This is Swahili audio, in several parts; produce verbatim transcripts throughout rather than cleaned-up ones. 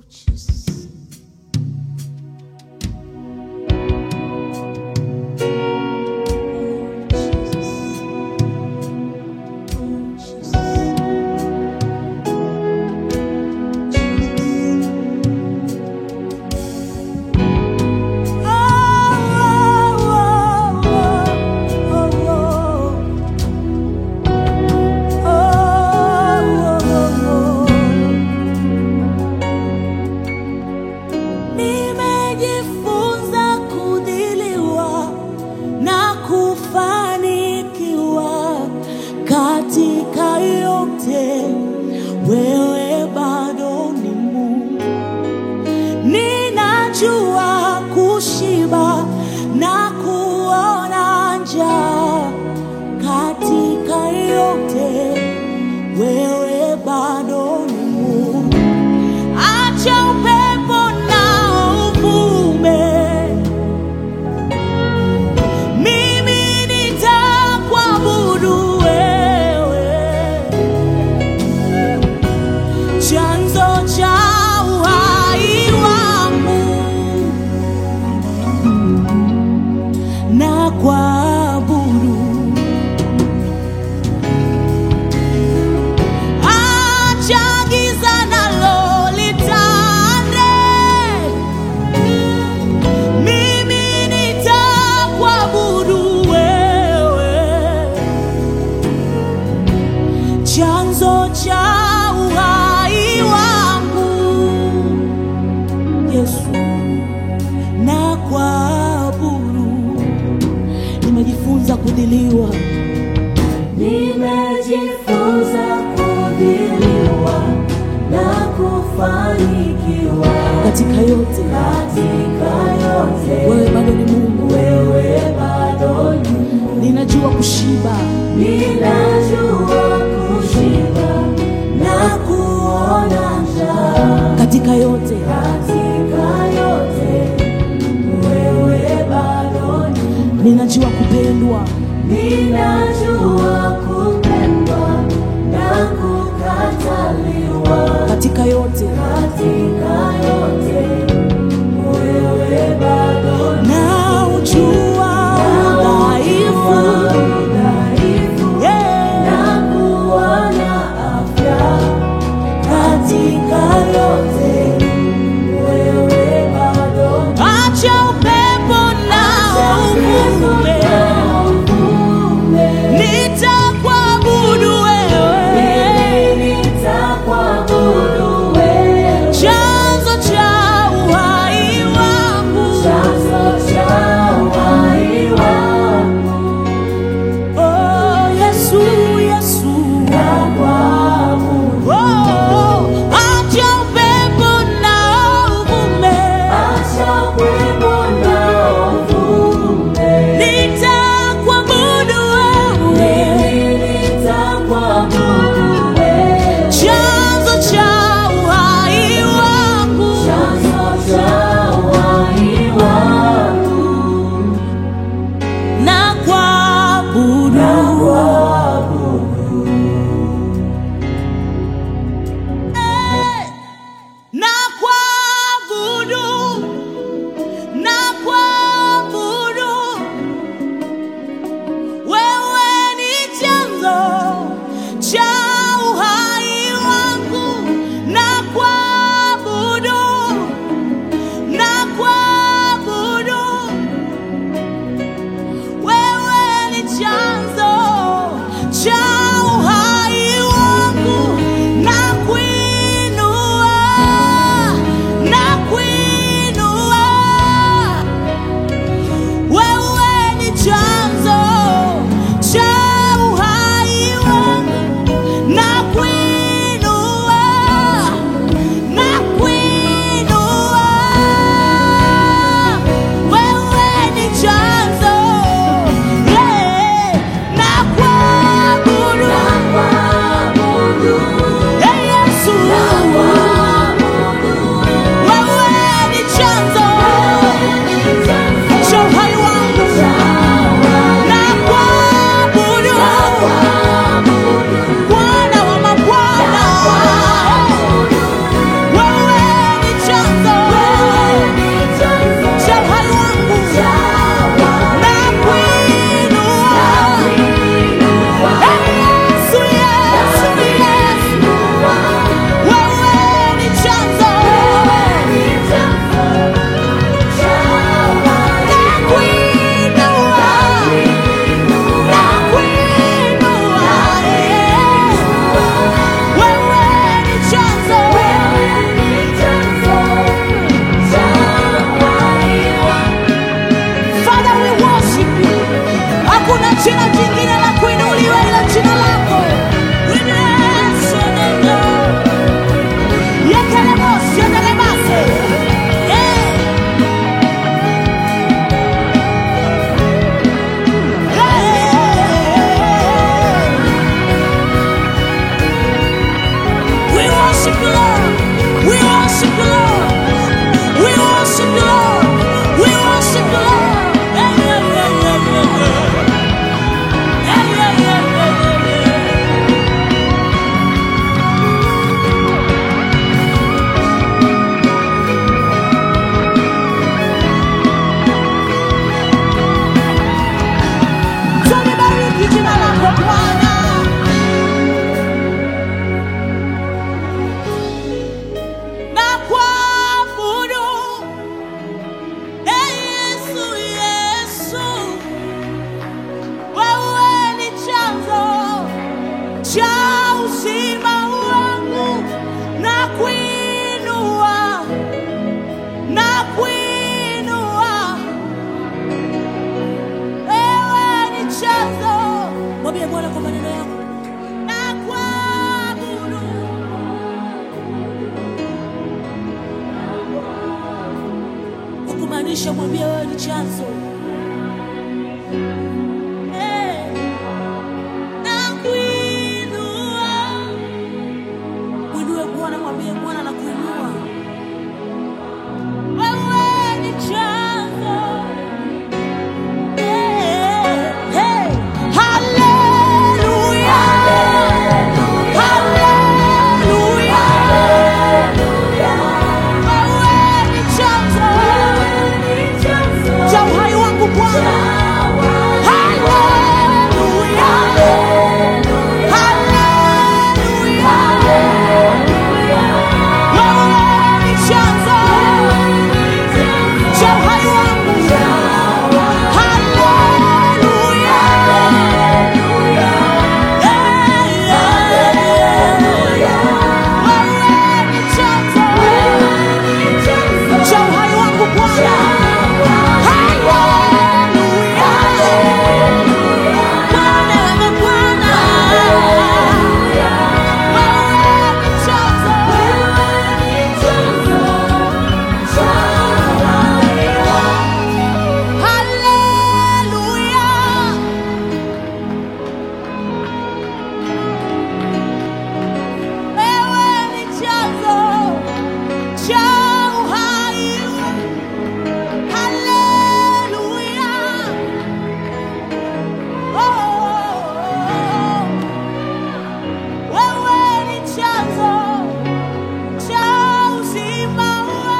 wewe bado ni Mungu. Ninajua kushiba na kuona njaa, katika yote wewe bado ni Mungu. Acha upepo na uvume, mimi nitakuabudu wewe, chanzo cha uhai wangu, na kuabudu. Acha giza nalo litande, mimi nitakuabudu wewe, chanzo cha uhai wangu, Yesu, na kuabudu. Nimejifunza kudhiliwa, nimejifunza kudhiliwa na kufanikiwa katika yote, katika yote. wewe bado ni Mungu. Wewe bado ni Mungu. Ninajua kushiba, Ninajua kushiba na kuona njaa, katika yote katika yote. Wewe bado ni Mungu. ninajua kupendwa, Ninajua kupendwa na kukataliwa katika yote katika yote. Wewe bado ni na ujua udhaifu, udhaifu yeah, na kuona afya katika yote. Wewe bado ni acha upepo na uvume, nitakuabudu wewe, nitakuabudu wewe, chanzo Inamisha, mwambie wewe ni chanzo. Eh, nakuinua. Mwinue Bwana, mwambie Bwana nakuinua. Wewe ni chanzo. Eh, hey, hallelujah. Hallelujah. Wewe ni chanzo cha uhai wangu Bwana. Hallelujah. Hallelujah. Wewe ni chanzo cha uhai wangu. Hallelujah. Wewe ni chanzo cha uhai wangu Bwana.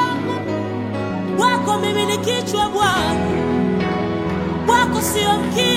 Kichwa Bwana, wako sio